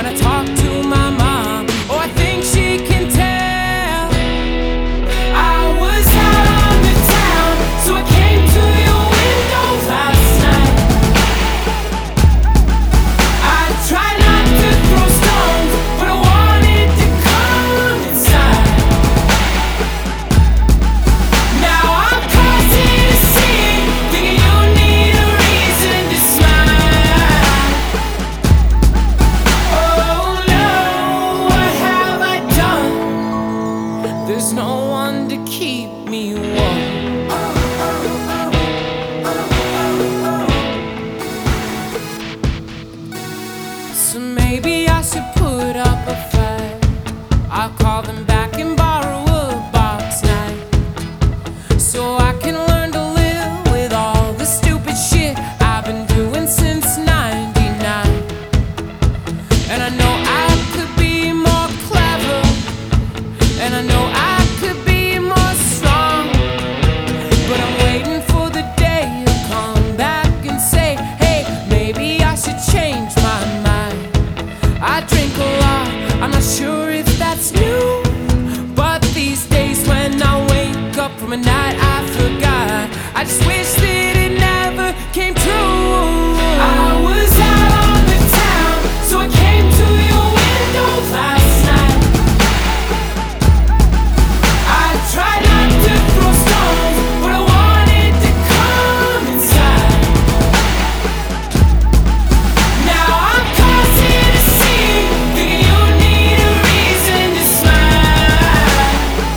I talk to my mom, oh, I think she can tell. I was out on the town, so I came to your window last night. I tried not to throw stones, but I wanted to come inside. Now I'm causing a scene, thinking you need a reason to smile. Oh no, what have I done? There's no one to keep me warm. So maybe I should put up a fight. I'll call them back and borrow a box night, so I can learn to live with all the stupid shit I've been doing since '99. And I know I could be more clever, and I know I could be more strong, but I'm waiting for the day you come back and say, hey, maybe I should change my mind. I drink a lot, I'm not sure if that's new, but these days when I wake up from a night I forgot, I just wish that it never came true. I was out on the town, so I came to your window last night. I tried not to throw stones, but I wanted to come inside. Now I'm causing a scene, thinking you need a reason to smile.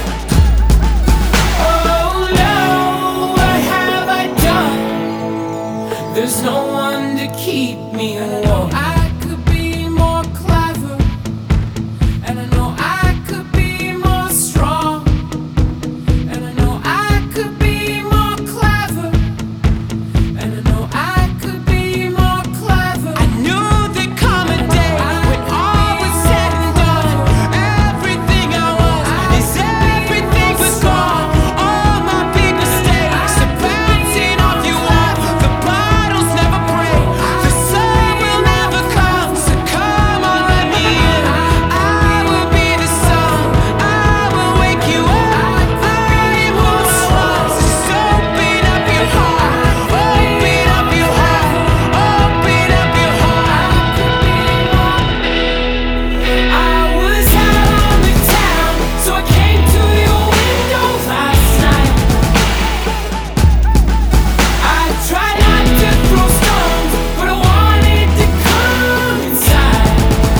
Oh no, what have I done? There's no one to keep me warm. I could be more clever, and I know I could be more strong, and I know I could be more clever, and I know I could be more clever. I knew there'd come a day when all was said and done. Everything I was is everything was gone. All my big mistakes are bouncing off you all. The bottles never break, the sun will never come. So come on, let me in. I will be the sun, I will wake you up. I am who I was. Just open up your heart, open up your heart, open up your heart. I was out on the town, so I came to your window last night. I tried not to throw stones, but I wanted to come inside.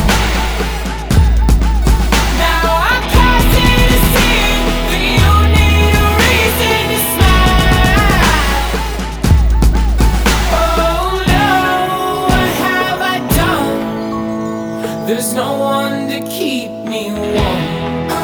Now I'm causing a scene, thinking you need a reason to smile. Oh no, what have I done? There's no one to keep me warm.